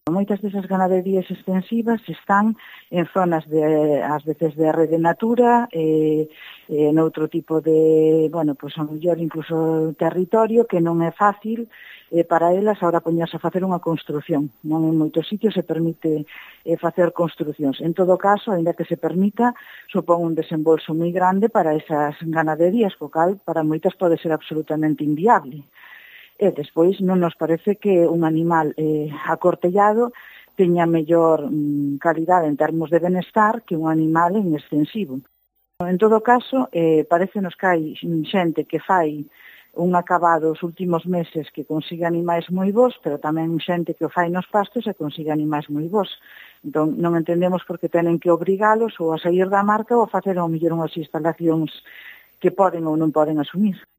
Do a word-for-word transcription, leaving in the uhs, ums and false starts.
Moitas desas ganaderías extensivas están en zonas de, ás veces de rede natura, eh, eh, noutro tipo de, bueno, pois a mellor incluso territorio que non é fácil eh, para elas ahora poñerse a facer unha construción. Non en moitos sitios se permite eh, facer construcións. En todo caso, ainda que se permita, supón un desembolso moi grande para esas ganaderías, co cal para moitas pode ser absolutamente inviable. E despois non nos parece que un animal eh, acortellado teña mellor mm, calidade en termos de benestar que un animal en extensivo. En todo caso, eh, parecenos que hai xente que fai un acabado os últimos meses que consigue animais moi bons, pero tamén xente que o fai nos pastos e consigue animais moi bons. Entón, non entendemos por que tenen que obrigalos ou a sair da marca ou a facer ao mellor unhas instalacións que poden ou non poden asumir.